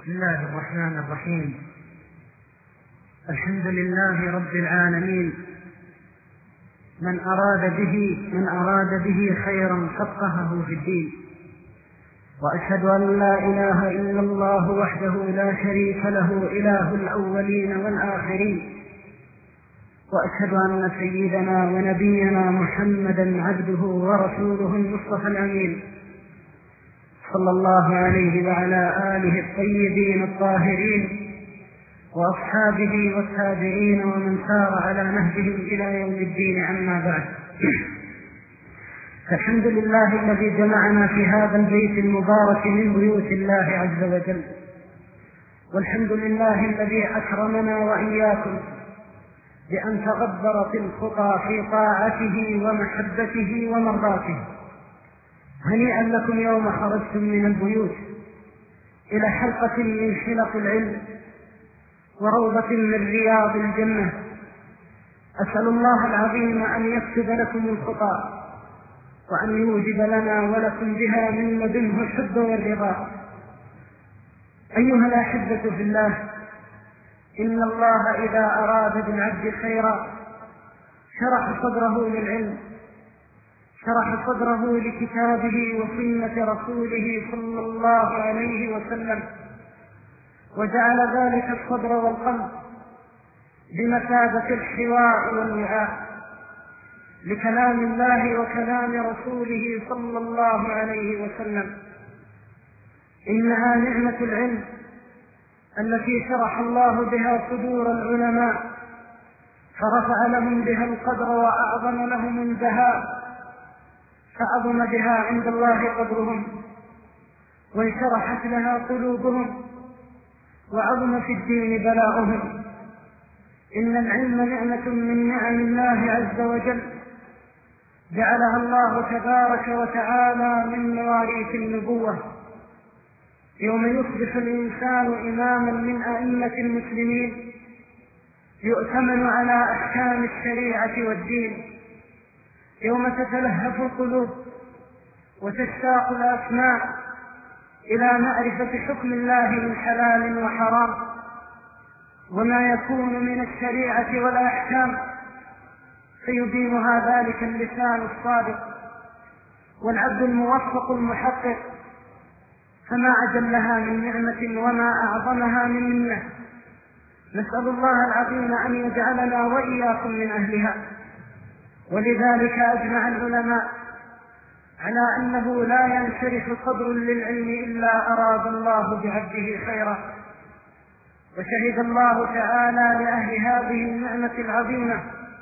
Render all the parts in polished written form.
بسم الله الرحمن الرحيم. الحمد لله رب العالمين، من أراد به خيرا فقهه في الدين. وأشهد أن لا إله إلا الله وحده لا شريك له إله الأولين والآخرين. وأشهد أن سيدنا ونبينا محمدا عبده ورسوله المصطفى الأمين، صلى الله عليه وعلى آله الطيبين الطاهرين وأصحابه والتابعين ومن سار على نهجهم إلى يوم الدين. عما بعد، فالحمد لله الذي جمعنا في هذا البيت المبارك من بيوت الله عز وجل، والحمد لله الذي أكرمنا وإياكم بأن تغبرت الخطى في طاعته ومحبته ومرضاته. هنيئا لكم يوم خرجتم من البيوت إلى حلقة من حلق العلم وروضة من رياض الجنة. أسأل الله العظيم أن يكتب لكم الخطى وأن يوجب لنا ولكم بها من لدنه الحب والرضا. أيها الأحبة في الله، إن الله إذا أراد بالعبد خيرا شرح صدره للعلم، شرح صدره لكتابه وسنة رسوله صلى الله عليه وسلم، وجعل ذلك الصدر والقلب بمثابة الحواء والوعاء لكلام الله وكلام رسوله صلى الله عليه وسلم. إنها نعمة العلم التي شرح الله بها صدور العلماء، فرفع لهم بها القدر وأعظم لهم البهاء، فعظم بها عند الله قدرهم، وانشرحت لها قلوبهم، وعظم في الدين بلاؤهم. إن العلم نعمة من نعم الله عز وجل، جعلها الله تبارك وتعالى من مواريث النبوة. يوم يصبح الإنسان إماما من أئمة المسلمين يؤتمن على أحكام الشريعة والدين، يوم تتلهف القلوب وتشتاق الأسماع إلى معرفة حكم الله من حلال وحرام وما يكون من الشريعة والأحكام، فيبينها ذلك اللسان الصادق والعبد الموفق المحقق. فما أجلها من نعمة وما أعظمها من منة. نسأل الله العظيم أن يجعلنا وإياكم من أهلها. ولذلك أجمع العلماء على أنه لا ينشرح صدر للعلم إلا أراد الله بعبده خيرا. وشهد الله تعالى لأهل هذه النعمة العظيمة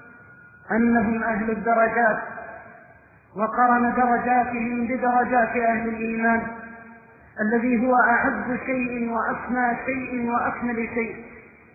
أنهم أهل الدرجات، وقرن درجاتهم بدرجات أهل الإيمان الذي هو أعز شيء وأسمى شيء وأكمل شيء.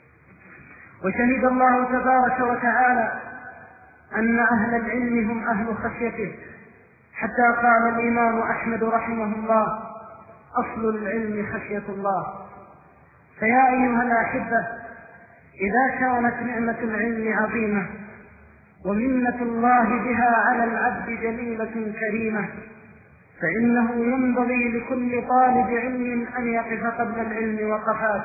وشهد الله تبارك وتعالى أن أهل العلم هم أهل خشيته، حتى قال الإمام أحمد رحمه الله: أصل العلم خشية الله. فيا أيها الأحبة، إذا كانت نعمة العلم عظيمة ومنة الله بها على العبد جليلة كريمة، فإنه ينبغي لكل طالب علم أن يقف قبل العلم وقفات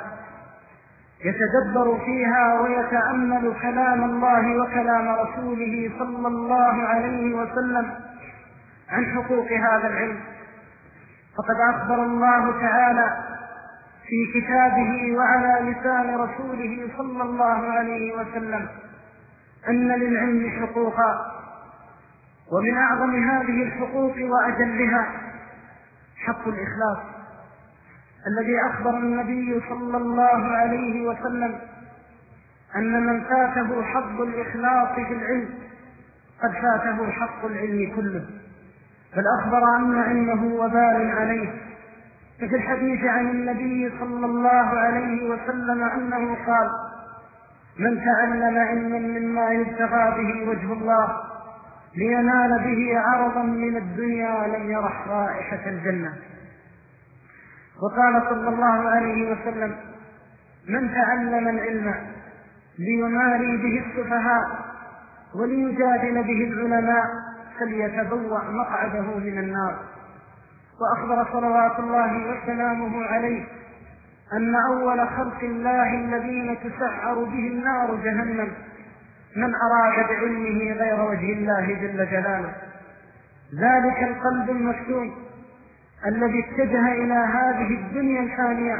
يتدبر فيها ويتأمل كلام الله وكلام رسوله صلى الله عليه وسلم عن حقوق هذا العلم. فقد أخبر الله تعالى في كتابه وعلى لسان رسوله صلى الله عليه وسلم أن للعلم حقوقا، ومن أعظم هذه الحقوق وأجلها حق الإخلاص، الذي أخبر النبي صلى الله عليه وسلم أن من فاته حظ الإخلاص في العلم قد فاته حق العلم كله، بل أخبر أن علمه وبال عليه. ففي الحديث عن النبي صلى الله عليه وسلم أنه قال: من تعلم علما مما يبتغى به وجه الله لينال به عرضا من الدنيا لم يرح رائحة الجنة. وقال صلى الله عليه وسلم: من تعلم العلم ليماري به السفهاء وليجادل به العلماء فليتبوأ مقعده من النار. وأخبر صلوات الله وسلامه عليه أن أول خلق الله الذين تسعر به النار جهنم من أراد بعلمه غير وجه الله جل جلاله. ذلك القلب المفتون الذي اتجه إلى هذه الدنيا الفانية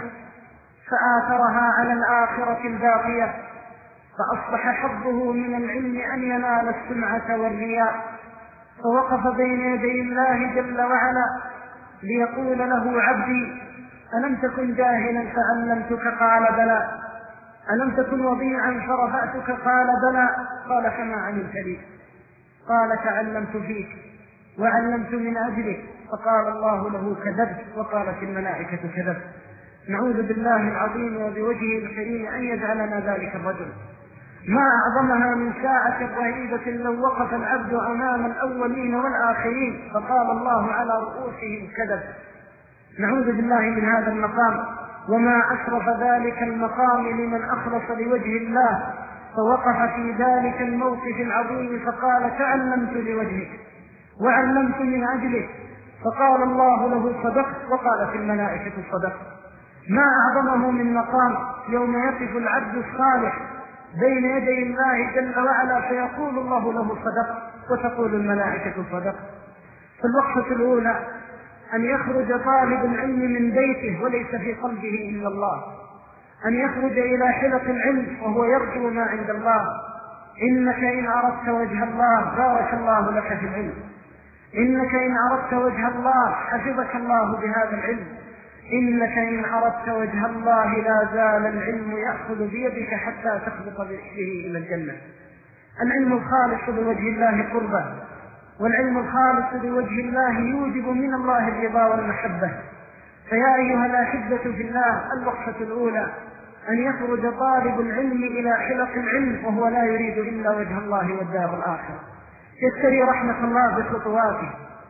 فآثرها على الآخرة الباقية، فأصبح حظه من العلم أن ينال السمعة والرياء، فوقف بين يدي الله جل وعلا ليقول له: عبدي ألم تكن جاهلا فعلمتك؟ قال بلى. ألم تكن وضيعا فرفعتك؟ قال بلى. قال: فما عملت لي؟ قال: تعلمت فيك وعلمت من أجلك. فقال الله له: كذبت. وقالت الملائكة: كذبت. نعوذ بالله العظيم وبوجهه الكريم أن يجعلنا ذلك الرجل. ما أعظمها من ساعة رهيبة لو وقف العبد أمام الأولين والآخرين فقال الله على رؤوسهم: كذب. نعوذ بالله من هذا المقام. وما أشرف ذلك المقام لمن أخلص لوجه الله فوقف في ذلك الموقف العظيم فقال: تعلمت لوجهك وعلمت من أجلك. فقال الله له: صدقت. وقالت الملائكة: صدقت. ما أعظمه من مقام يوم يقف العبد الصالح بين يدي الله جل وعلا فيقول الله له: صدقت، وتقول الملائكة: صدقت. فالوقفة الأولى أن يخرج طالب العلم من بيته وليس في قلبه إلا الله، أن يخرج إلى حلق العلم وهو يرجو ما عند الله. إنك إن أردت وجه الله بارك الله لك في العلم، إنك إن أردت وجه الله حفظك الله بهذا العلم، إنك إن أردت وجه الله لا زال العلم يأخذ بيدك حتى تخلق برحله إلى الجنة. العلم الخالص لوجه الله قربة، والعلم الخالص لوجه الله يوجب من الله الرضا والمحبة. فيا أيها الأحبة في الله، الوقفة الأولى أن يخرج طالب العلم إلى حلق العلم وهو لا يريد إلا وجه الله والدار الآخرة، يشتري رحمة الله بخطواته،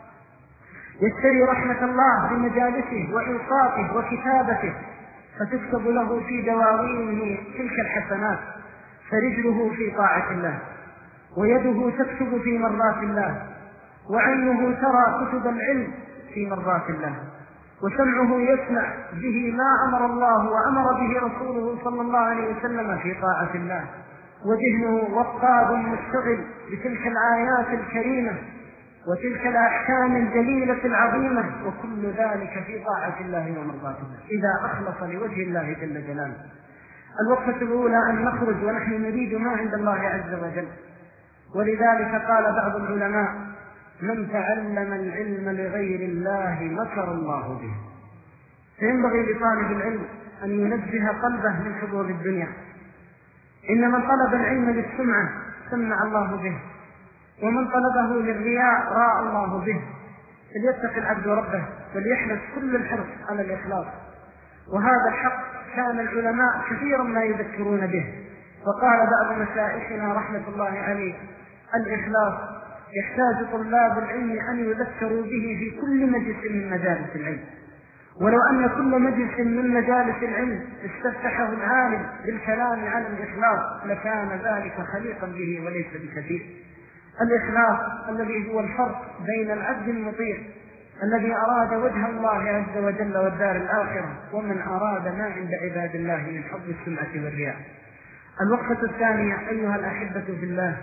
يشتري رحمة الله بمجالسه وإنصافه وكتابته، فتكتب له في دواوينه تلك الحسنات، فرجله في طاعة الله، ويده تكتب في مرضات الله، وعينه ترى كتب العلم في مرضات الله، وسمعه يسمع به ما أمر الله وأمر به رسوله صلى الله عليه وسلم في طاعة الله، وذهنه وقاد مشتغل بتلك الآيات الكريمة وتلك الأحكام الجليلة العظيمة، وكل ذلك في طاعة الله ومرضات الله إذا أخلص لوجه الله جل جلاله. الوقفة الأولى أن نخرج ونحن نريد ما عند الله عز وجل. ولذلك قال بعض العلماء: من تعلم العلم لغير الله مكر الله به. فينبغي لطالب العلم أن ينزه قلبه من حظوظ الدنيا. إن من طلب العلم للسمعة سمع الله به، ومن طلبه للرياء راى الله به. فليتق العبد ربه وليحرص كل الحرص على الإخلاص. وهذا الحق كان العلماء كثيرا ما يذكرون به. وقال بعض مشايخنا رحمة الله عليه: الإخلاص يحتاج طلاب العلم أن يذكروا به في كل مجلس من مجالس العلم. ولو أن كل مجلس من مجالس العلم استفتحه العالم بالكلام على الإخلاص لكان ذلك خليقا به وليس بكثير. الإخلاص الذي هو الفرق بين العبد المطيع الذي أراد وجه الله عز وجل والدار الآخرة ومن أراد ما عند عباد الله من حب السمعة والرياء. الوقفة الثانية أيها الأحبة في الله،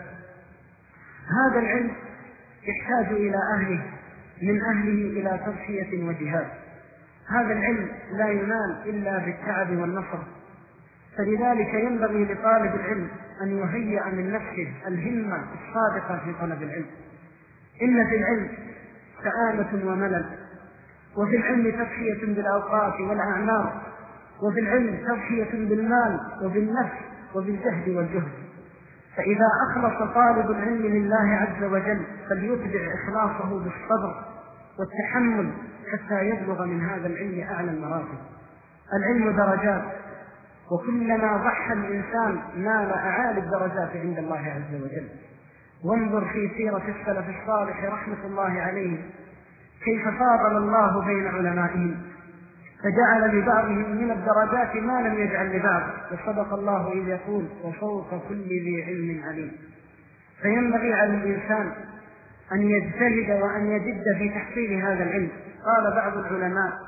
هذا العلم يحتاج إلى أهله، من أهله إلى تضحية وجهاد. هذا العلم لا ينال إلا بالتعب والنصر. فلذلك ينبغي لطالب العلم أن يهيئ من نفسه الهمة الصادقة في طلب العلم. إن في العلم سآمة وملل، وفي العلم تضحية بالأوقات والأعمار، وفي العلم تضحية بالمال وبالنفس وبالجهد والجهد. فإذا أخلص طالب العلم لله عز وجل فليتبع إخلاصه بالصبر والتحمل حتى يبلغ من هذا العلم أعلى المراتب. العلم درجات، وكلما ضحى الإنسان نال أعالي الدرجات عند الله عز وجل. وانظر في سيرة السلف الصالح رحمة الله عليه كيف فاضل الله بين علمائهم، فجعل لبعضهم من الدرجات ما لم يجعل لبعض. وصدق الله إذ يقول: وفوق كل ذي علم عليم. فينبغي على الإنسان أن يجتهد وأن يجد في تحصيل هذا العلم. قال بعض العلماء: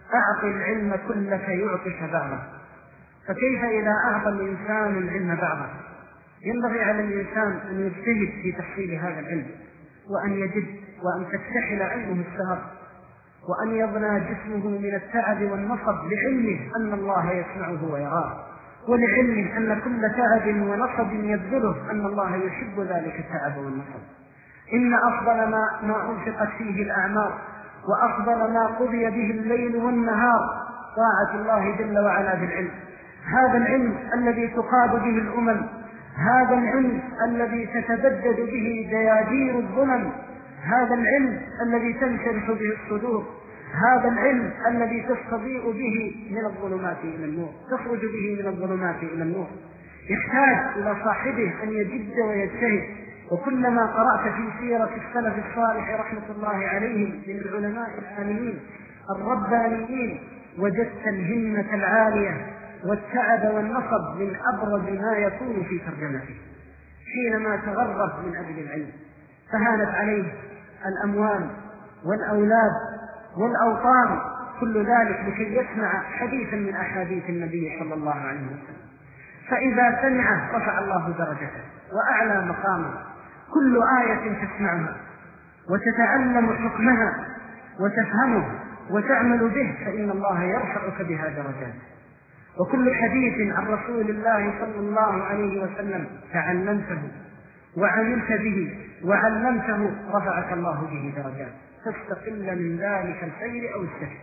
أعطي العلم كلك يعطيك بعضه. فكيف إذا أعطى الإنسان العلم بعضه؟ ينبغي على الإنسان أن يجتهد في تحصيل هذا العلم، وأن يجد، وأن تكتحل عينه السهر، وأن يضنى جسمه من التعب والنصب، لعلمه أن الله يسمعه ويراه، ولعلمه أن كل تعب ونصب يبذله أن الله يحب ذلك التعب والنصب. إن أفضل ما أنفقت فيه الأعمار، وأفضل ما قضي به الليل والنهار طاعة الله جل وعلا بالعلم. هذا العلم الذي تقاد به الأمم، هذا العلم الذي تتبدد به دياجير الظلم، هذا العلم الذي تنشرح به الصدور، هذا العلم الذي تستضيء به من الظلمات إلى النور، تخرج به من الظلمات إلى النور. يحتاج إلى صاحبه أن يجد ويجتهد. وكلما قرأت في سيرة السلف الصالح رحمة الله عليهم من العلماء العالمين الربانيين وجدت الهمة العالية والتعب والنصب من أبرز ما يكون في ترجمته، حينما تغرب من أجل العلم، فهانت عليه الأموال والأولاد والأوطان، كل ذلك لكي يسمع حديثا من أحاديث النبي صلى الله عليه وسلم. فإذا سمعه رفع الله درجته وأعلى مقامه. كل آية تسمعها وتتعلم حكمها وتفهمه وتعمل به فإن الله يرفعك بها درجات. وكل حديث عن رسول الله صلى الله عليه وسلم تعلمته وعملت به وعلمته رفعك الله به درجات، تستقل من ذلك الخير أو الشر.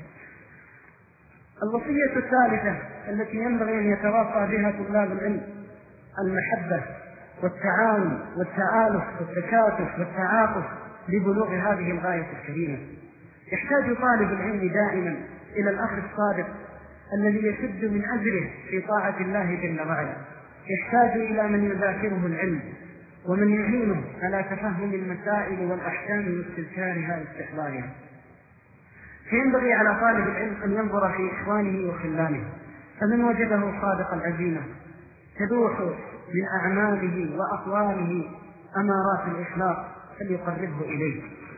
الوصية الثالثة التي ينبغي أن يتواصى بها طلاب العلم المحبة والتعاون والتآلف والتكاتف والتعاطف لبلوغ هذه الغاية الكريمة. يحتاج طالب العلم دائما إلى الأخ الصادق الذي يشد من أجره في طاعة الله جل وعلا، يحتاج إلى من يذاكره العلم ومن يعينه على تفهم المسائل والأحكام واستذكارها واستحضارها. فينبغي على طالب العلم أن ينظر في إخوانه وخلانه، فمن وجده صادق العزيمة تدوح من أعماله وأقواله أمارات الإخلاص فليقربه إليه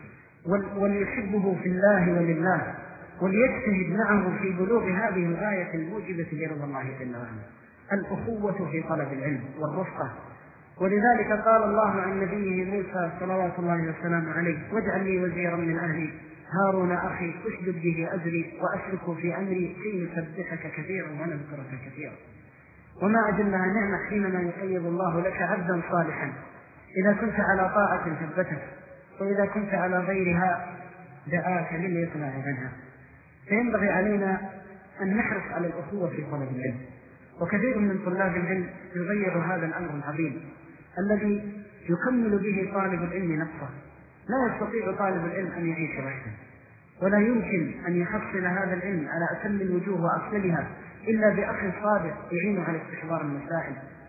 وليحبه في الله ولله، وليجتهد معه في بلوغ هذه الغاية الموجبة لرضا الله جل وعلا، الأخوة في طلب العلم والرفقة. ولذلك قال الله عن نبيه موسى صلوات الله وسلامه عليه: واجعل لي وزيرا من أهلي هارون أخي أشدد به أجري وأشركه في أمري كي نسبحك كثيرا ونذكرك كثيرا. وما أجلها نعمة حينما يقيض الله لك عبدا صالحا، إذا كنت على طاعة ثبتك، وإذا كنت على غيرها دعاك للإقلاع عنها. فينبغي علينا أن نحرص على الأخوة في طلب العلم. وكثير من طلاب العلم يغير هذا الأمر العظيم الذي يكمل به طالب العلم نفسه. لا يستطيع طالب العلم أن يعيش وحده، ولا يمكن أن يحصل هذا العلم على أتم الوجوه وأفضلها إلا بأخ صادق يعين على استحضار المسائل،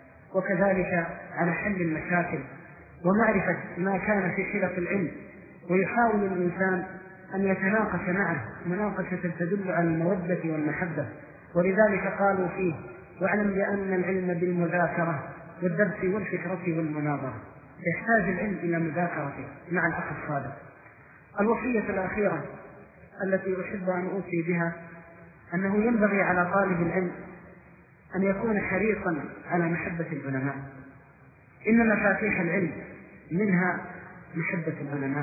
وكذلك على حل المشاكل ومعرفة ما كان في حلق العلم. ويحاول الإنسان أن يتناقش معه مناقشة تدل على المودة والمحبة. ولذلك قالوا فيه: واعلم بأن العلم بالمذاكرة والدرس والفكرة والمناظرة. يحتاج العلم إلى مذاكرته مع الأخ الصادق. الوصية الأخيرة التي أحب أن أوصي بها أنه ينبغي على طالب العلم أن يكون حريصا على محبة العلماء. إن مفاتيح العلم منها محبة العلماء،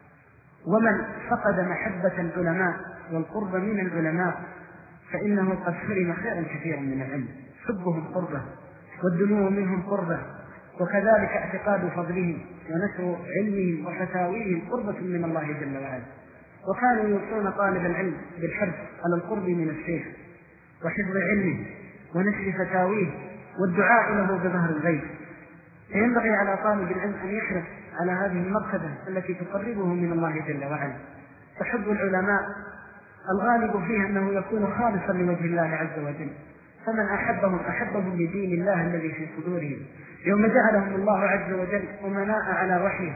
ومن فقد محبة العلماء والقرب من العلماء فإنه قد حرم خيرا كثيرا من العلم. حبهم قربة والدنو منهم قربة، وكذلك اعتقاد فضلهم ونشر علمهم وفتاويهم قربة من الله جل وعلا. وكانوا يوصون طالب العلم بالحرص على القرب من الشيخ وحفظ علمه ونشر فتاويه والدعاء له بظهر الغيب. فينبغي على طالب العلم أن يحرص على هذه المرتبة التي تقربه من الله جل وعلا. فحب العلماء الغالب فيه أنه يكون خالصا لوجه الله عز وجل، فمن أحبهم لدين الله الذي في صدورهم، يوم جعلهم الله عز وجل أمناء على وحيه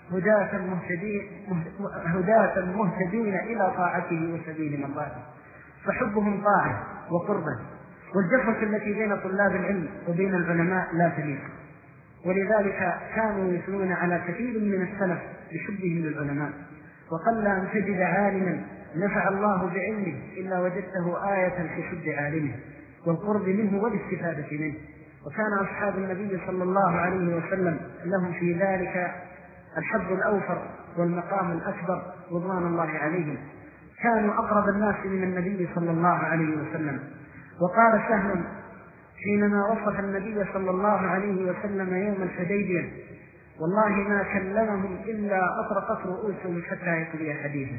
هداة مهتدين إلى طاعته وسبيل مرضاته. فحبهم طاعة وقربة، والجفوة التي بين طلاب العلم وبين العلماء لا تليق. ولذلك كانوا يثنون على كثير من السلف بحبهم للعلماء، وقل أن تجد عالما نفع الله بعلمه إلا وجدته آية في حب عالمه والقرب منه والاستفادة منه. وكان أصحاب النبي صلى الله عليه وسلم لهم في ذلك الحظ الأوفر والمقام الأكبر رضوان الله عليهم، كانوا أقرب الناس من النبي صلى الله عليه وسلم. وقال سهل حينما وصف النبي صلى الله عليه وسلم يوم الحديبية: والله ما كلمهم إلا أطرقت رؤوسهم حتى يقضي حديثا،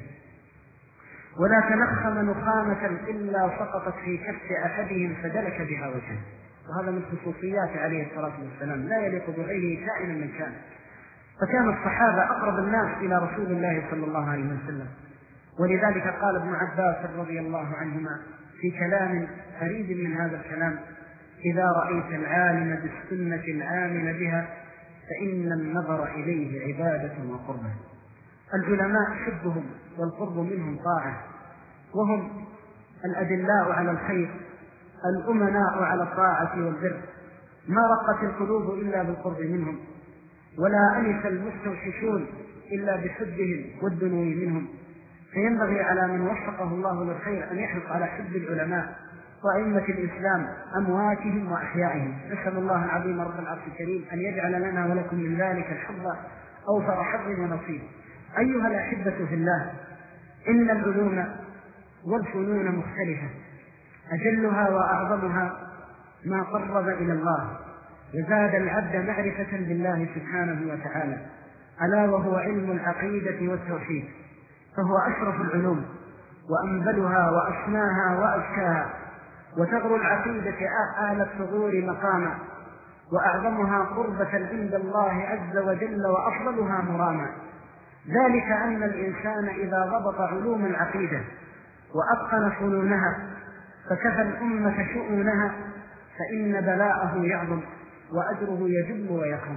ولا تنخم نخامة إلا سقطت في كف أحدهم فدلك بها وجهه. وهذا من خصوصيات عليه الصلاة والسلام لا يليق بغيره كائنا من كان. فكان الصحابة أقرب الناس إلى رسول الله صلى الله عليه وسلم. ولذلك قال ابن عباس رضي الله عنهما في كلام فريد من هذا الكلام: إذا رأيت العالم بالسنة العامل بها فإن النظر إليه عبادة وقربة. العلماء حبهم والقرب منهم طاعة، وهم الأدلاء على الخير الأمناء على الطاعة والبر، ما رقت القلوب إلا بالقرب منهم، ولا أنس المستوحشون إلا بحبهم والدنو منهم. فينبغي على من وفقه الله للخير أن يحرص على حب العلماء وأئمة الإسلام أمواتهم وأحيائهم. نسأل الله العظيم رب العرش الكريم أن يجعل لنا ولكم من ذلك الحظ أوفر حظ ونصيب. أيها الأحبة في الله، إن العلوم والفنون مختلفة، أجلها وأعظمها ما قرب إلى الله وزاد العبد معرفة بالله سبحانه وتعالى، ألا وهو علم العقيدة والتوحيد، فهو أشرف العلوم وأنبلها وأسماها وأزكاها، وثغر العقيدة آل الثغور مقاما، وأعظمها قربة عند الله عز وجل وأفضلها مراما. ذلك أن الإنسان إذا ضبط علوم العقيدة وأتقن فنونها فكفى الأمة شؤونها، فإن بلاءه يعظم وأجره يجل ويكرم.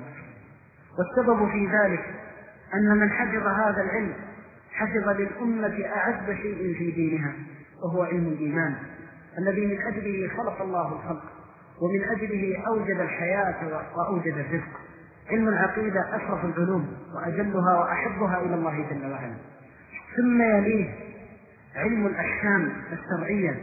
والسبب في ذلك أن من حفظ هذا العلم حفظ للأمة أعز شيء في دينها، وهو علم الإيمان الذي من أجله خلق الله الخلق ومن أجله أوجد الحياة وأوجد الرزق. علم العقيدة أشرف العلوم وأجلها وأحبها إلى الله جل وعلا. ثم يليه علم الأحكام الشرعية،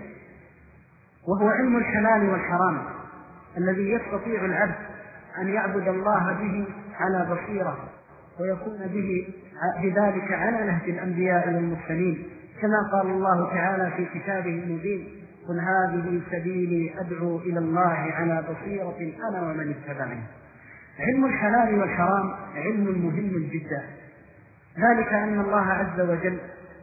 وهو علم الحلال والحرام الذي يستطيع العبد أن يعبد الله به على بصيرة ويكون بذلك على نهج الأنبياء والمرسلين، كما قال الله تعالى في كتابه المبين: قل هذه سبيلي أدعو إلى الله على بصيرة أنا ومن اتبعني. علم الحلال والحرام علم مهم جدا، ذلك أن الله عز وجل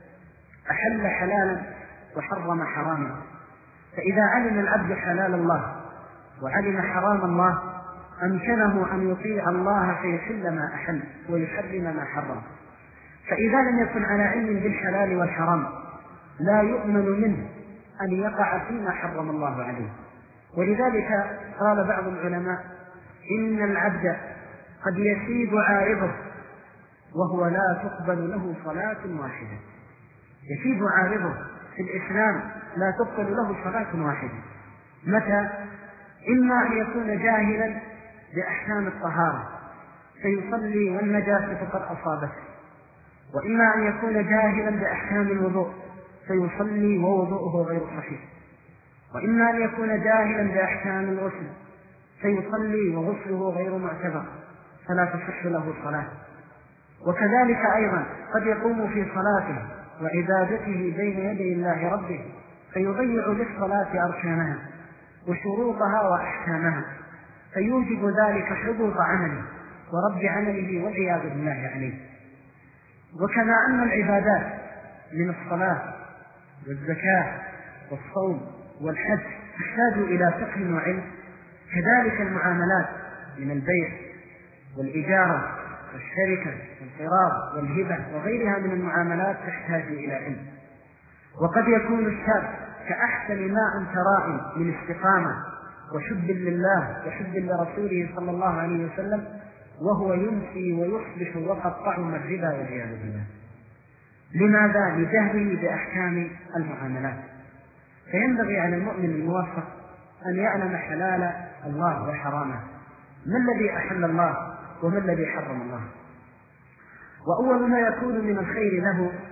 أحل حلالا وحرم حراما، فإذا علم العبد حلال الله وعلم حرام الله أمكنه أن يطيع الله فيحل ما أحل ويحرم ما حرم. فإذا لم يكن على علم بالحلال والحرام لا يؤمن منه أن يقع فيما حرم الله عليه. ولذلك قال بعض العلماء: إن العبد قد يسيب عارضه وهو لا تقبل له صلاة واحدة. يسيب عارضه في الإسلام لا تقبل له صلاة واحدة. متى؟ إما أن يكون جاهلا بأحكام الطهارة فيصلي والنجاسة قد أصابته، وإما أن يكون جاهلا بأحكام الوضوء فيصلي ووضوءه غير صحيح، وإما أن يكون جاهلا بأحكام الغسل فيصلي وغسله غير معتبر فلا تصح له الصلاة. وكذلك أيضا قد يقوم في صلاته وعبادته بين يدي الله ربه فيضيع للصلاة أركانها وشروطها وأحكامها، فيوجب ذلك حبوط عمله ورد عمله والعياذ بالله عليه. وكما أن العبادات من الصلاة والزكاة والصوم والحج تحتاج إلى فقه وعلم، كذلك المعاملات من البيع والإجارة والشركة والقراض والهبة وغيرها من المعاملات تحتاج إلى علم. وقد يكون الشاب كأحسن ماء تراء من استقامة وحب لله وحب لرسوله صلى الله عليه وسلم وهو يمسي ويصبح وقد طعم الربا والعياذ بالله. لماذا؟ لجهله بأحكام المعاملات. فينبغي على المؤمن الموفق أن يعلم حلال الله وحرامه، ما الذي أحل الله وما الذي حرم الله. وأول ما يكون من الخير له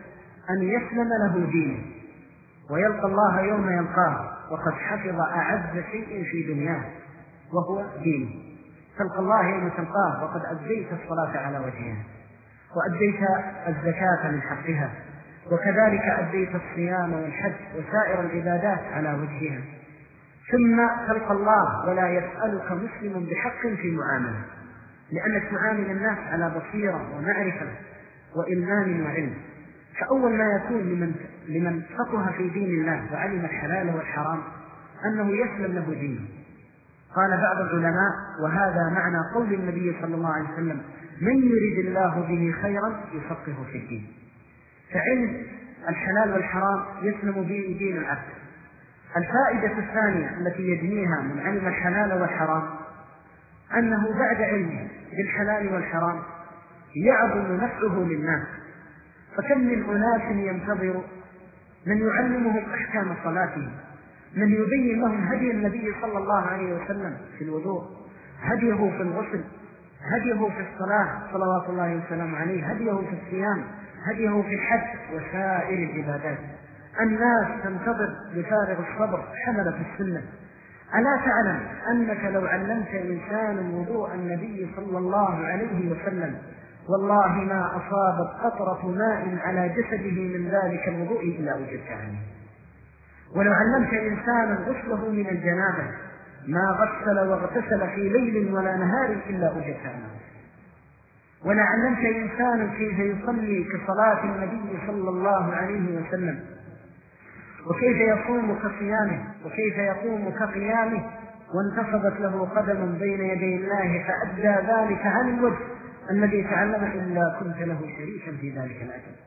أن يسلم له دينه ويلقى الله يوم يلقاه وقد حفظ أعز شيء في دنياه وهو دينه. تلقى الله يوم تلقاه وقد أديت الصلاة على وجهها، وأديت الزكاة من حقها، وكذلك أديت الصيام والحج وسائر العبادات على وجهها، ثم تلقى الله ولا يسألك مسلم بحق في معاملة، لأنك تعامل الناس على بصيرة ومعرفة وإلمام وعلم. فأول ما يكون لمن فقه في دين الله وعلم الحلال والحرام أنه يسلم له دينه. قال بعض العلماء، وهذا معنى قول النبي صلى الله عليه وسلم: من يريد الله به خيرا يفقهه في الدين. فعلم الحلال والحرام يسلم به دين العبد. الفائدة الثانية التي يجنيها من علم الحلال والحرام أنه بعد علمه بالحلال والحرام يعظم نفعه للناس. فكم من أناس ينتظر من يعلمهم أحكام صلاتهم، من يبين لهم هدي النبي صلى الله عليه وسلم في الوضوء، هديه في الغسل، هديه في الصلاة صلوات الله وسلامه عليه، هديه في الصيام، هديه في الحج وسائر العبادات. الناس تنتظر بفارغ الصبر حملة السنة. ألا تعلم أنك لو علمت إنسانا وضوء النبي صلى الله عليه وسلم والله ما أصابت قطرة ماء على جسده من ذلك الوضوء إلا وجدت عنه. ولو علمت إنسانا غسله من الجنابة ما غسل واغتسل في ليل ولا نهار إلا وجدت عنه. ولا علمت إنسانا كيف يصلي كصلاة النبي صلى الله عليه وسلم، وكيف يصوم كصيامه، وكيف يقوم كقيامه، وانتصبت له قدم بين يدي الله فأدى ذلك عن الوجه الذي تعلم إلا كنت له شريكا في ذلك الأجر.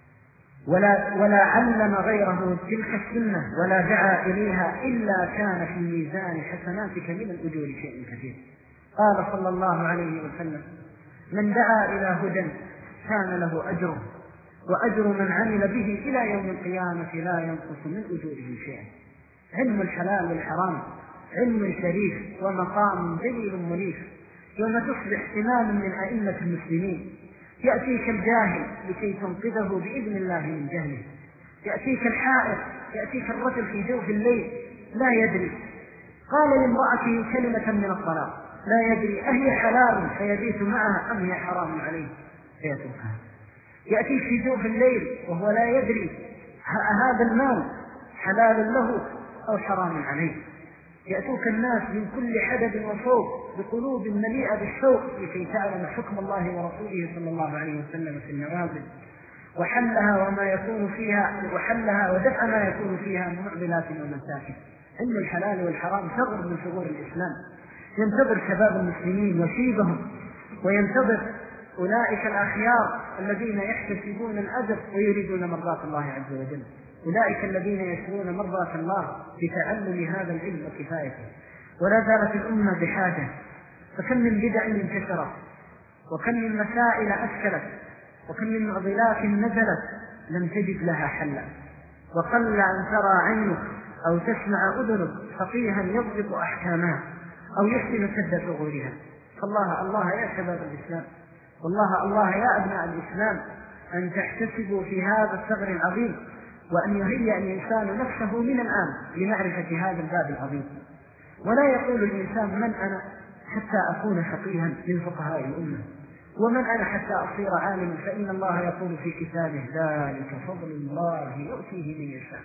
ولا علم غيره تلك السنة ولا دعا إليها إلا كان في ميزان حسناتك من الأجور شيء كثير. قال صلى الله عليه وسلم: من دعا إلى هدى كان له أجره وأجر من عمل به إلى يوم القيامة لا ينقص من أجوره شيئا. علم الحلال والحرام علم شريف ومقام جليل منيف. يوم تصبح إماما من أئمة المسلمين يأتيك الجاهل لكي تنقذه بإذن الله من جهله، يأتيك الحائر، يأتيك الرجل في جوف الليل لا يدري، قال لامرأته كلمة من الطلاق لا يدري أهي حلال فيبيت معها أم هي حرام عليه فيتركها. يأتيك في جوف الليل وهو لا يدري هذا المال حلال له أو حرام عليه. يأتوك الناس من كل حدب وصوب بقلوب مليئة بالشوق لكي تعلم حكم الله ورسوله صلى الله عليه وسلم في النوازل وحلها وما يكون فيها، وحلها ودفع ما يكون فيها من معضلات ومساكن. علم الحلال والحرام ثغر من ثغور الإسلام، ينتظر شباب المسلمين وشيبهم، وينتظر أولئك الأخيار الذين يحتسبون الأجر ويريدون مرضات الله عز وجل، أولئك الذين يسرون مرضات الله بتعلم هذا العلم وكفايته. ولا زالت الأمة بحاجة، فكم من بدع انتشرت، وكم من مسائل أشكلت، وكم من معضلات نزلت لم تجد لها حلا، وقل أن ترى عينك أو تسمع أذنك فقيها يضبط أحكامها أو يحسن سد ثغورها. فالله الله يا شباب الإسلام، والله الله يا أبناء الإسلام، أن تحتسبوا في هذا الثغر العظيم، وأن يهيئ الإنسان نفسه من الآن لمعرفة هذا الباب العظيم. ولا يقول الإنسان من أنا حتى أكون فقيها من فقهاء الأمة، ومن أنا حتى أصير عالما، فإن الله يقول في كتابه: ذلك فضل الله يؤتيه من يشاء.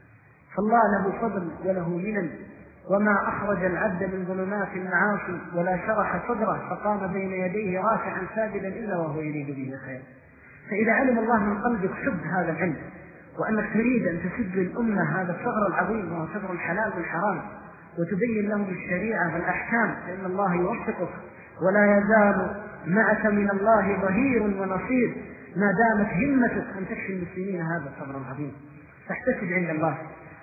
فالله له فضل وله منن، وما أخرج العبد من ظلمات المعاصي ولا شرح صدره فقام بين يديه رافعا ساجدا إلا وهو يريد به خير. فإذا علم الله من قلبك حب هذا العلم، وأنك تريد أن تسد للأمة هذا الثغر العظيم وهو ثغر الحلال والحرام، وتبين لهم الشريعة والأحكام، فإن الله يوفقك ولا يزال معك من الله ظهير ونصير ما دامت همتك أن تكفي المسلمين هذا الثغر العظيم. فاحتسب عند الله.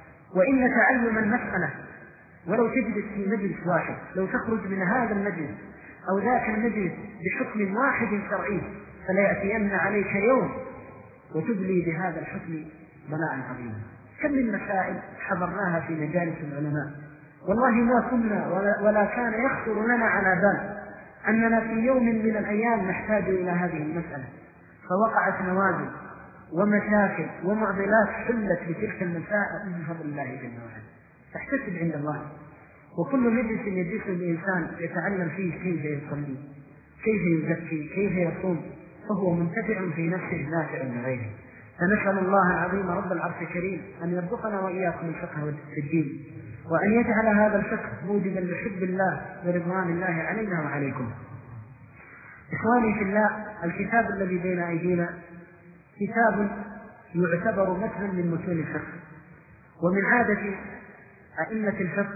وإن تعلم المسألة ولو تجلس في مجلس واحد، لو تخرج من هذا المجلس أو ذاك المجلس بحكم واحد شرعي، فلا يأتين عليك يوم وتبلي بهذا الحكم بلاء عظيما. كم من مسائل حضرناها في مجالس العلماء، والله ما كنا ولا كان يخطر لنا على بال أننا في يوم من الأيام نحتاج إلى هذه المسألة، فوقعت نوازل ومشاكل ومعضلات حلت بتلك المسائل بفضل الله جل وعلا. تحتسب عند الله. وكل مجلس يجلس الإنسان يتعلم فيه كيف يصلي، كيف يزكي، كيف يصوم، فهو منتفع في نفسه نافع لغيره. فنسأل الله العظيم رب العرش الكريم أن يرزقنا وإياكم الفقه في الدين، وأن يجعل هذا الفقه موجبا لحب الله ورضوان الله علينا وعليكم. إخواني في الله، الكتاب الذي بين أيدينا كتاب يعتبر متنا من متون الفقه. ومن عادة أئمة الفقه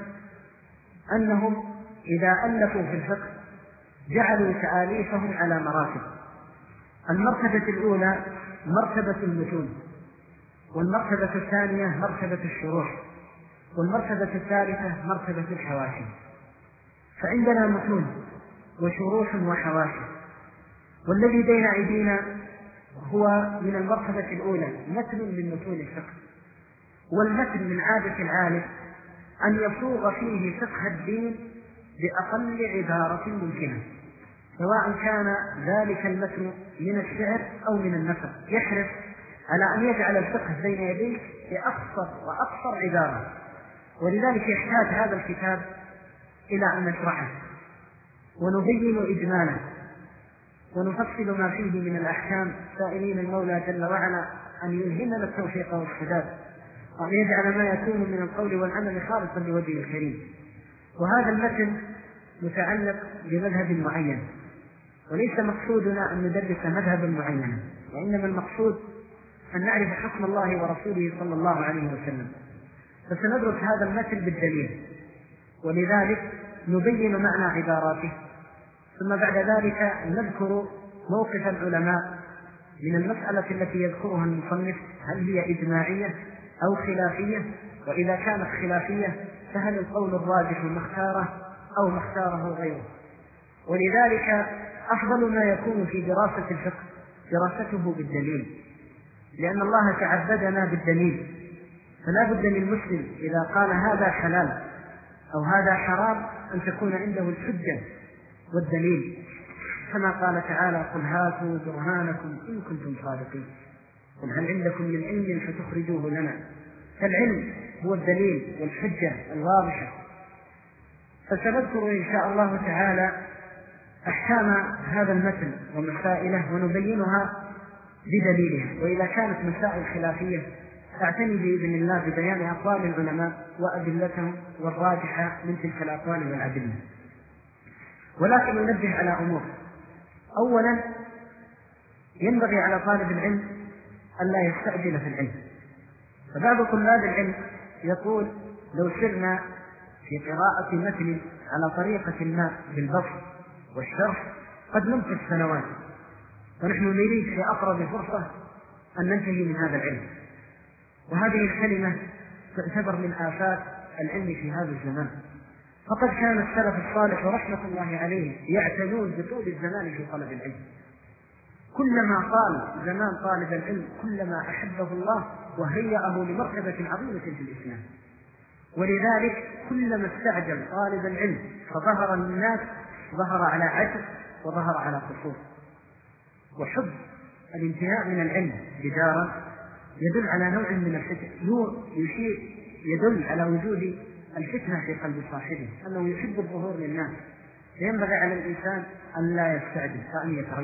أنهم إذا ألفوا في الفقه جعلوا تآليفهم على مراتب. المرتبة الأولى مرتبة المتون، والمرتبة الثانية مرتبة الشروح، والمرتبة الثالثة مرتبة الحواشي. فعندنا متون وشروح وحواشي، والذي بين أيدينا هو من المرتبة الأولى متن من متون الفقه. والمتن من عادة العالم أن يصوغ فيه فقه الدين بأقل عبارة ممكنة، سواء كان ذلك المتن من الشعر أو من النثر، يحرص على أن يجعل الفقه بين يديه بأقصر وأقصر عبارة. ولذلك يحتاج هذا الكتاب إلى أن نشرحه ونبين إجماله ونفصل ما فيه من الأحكام، سائلين المولى جل وعلا أن يلهمنا التوفيق والسداد، وأن يجعل ما يكون من القول والعمل خالصا لوجهه الكريم. وهذا المتن متعلق بمذهب معين، وليس مقصودنا أن ندرس مذهبا معينا، وإنما المقصود أن نعرف حكم الله ورسوله صلى الله عليه وسلم. فسندرس هذا المتن بالدليل، ولذلك نبين معنى عباراته، ثم بعد ذلك نذكر موقف العلماء من المسألة التي يذكرها المصنف، هل هي إجماعية أو خلافية، وإذا كانت خلافية فهل القول الراجح مختاره أو مختاره غيره. ولذلك أفضل ما يكون في دراسة الفقه دراسته بالدليل، لأن الله تعبدنا بالدليل، فلا بد للمسلم إذا قال هذا حلال أو هذا حرام أن تكون عنده الحجة والدليل، كما قال تعالى: قل هاتوا برهانكم إن كنتم صادقين، قل هل عندكم من علم فتخرجوه لنا. فالعلم هو الدليل والحجة الواضحة. فسنذكر إن شاء الله تعالى أحكام هذا المتن ومسائله ونبينها بدليلها، وإذا كانت مسائل خلافية أعتني بإذن الله ببيان أقوال العلماء وأدلتهم والراجحة من تلك الأقوال والأدلة. ولكن ننبه على أمور. أولا، ينبغي على طالب العلم ألا يستعجل في العلم. فبعض طلاب العلم يقول: لو سرنا في قراءة متن على طريقة ما بالبسط والشرح قد نمكث سنوات، ونحن نريد في أقرب فرصة أن ننتهي من هذا العلم. وهذه الكلمة تعتبر من آفات العلم في هذا الزمان. فقد كان السلف الصالح رحمة الله عليه يعتنون بطول الزمان في طلب العلم. كلما طال زمان طالب العلم كلما أحبه الله وهيأه لمرتبة عظيمة في الإسلام. ولذلك كلما استعجل طالب العلم فظهر للناس ظهر على عجز وظهر على قصور. وحب الانتهاء من العلم جدارا يدل على نوع من الفتن، يدل على وجود الفتنة في قلب صاحبه، أنه يحب الظهور للناس. فينبغي على الإنسان أن لا يستعجل، فأن يتريث.